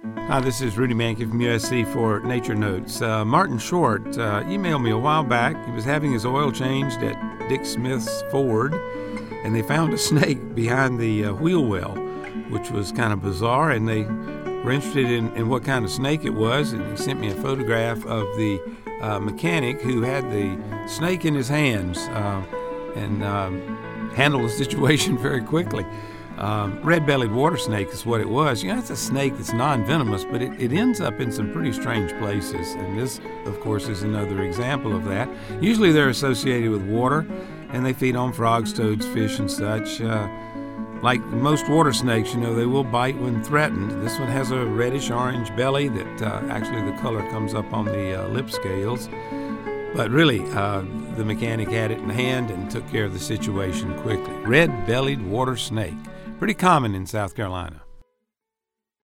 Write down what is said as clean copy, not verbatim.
Hi, this is Rudy Mankey from USC for Nature Notes. Martin Short emailed me a while back. He was having his oil changed at Dick Smith's Ford, and they found a snake behind the wheel well, which was kind of bizarre, and they were interested in what kind of snake it was, and he sent me a photograph of the mechanic who had the snake in his hands and handled the situation very quickly. Red-bellied water snake is what it was. You know, it's a snake that's non-venomous, but it ends up in some pretty strange places, and this, of course, is another example of that. Usually they're associated with water, and they feed on frogs, toads, fish, and such. Like most water snakes, you know, they will bite when threatened. This one has a reddish-orange belly that actually the color comes up on the lip scales. But really, the mechanic had it in hand and took care of the situation quickly. Red-bellied water snake. Pretty common in South Carolina.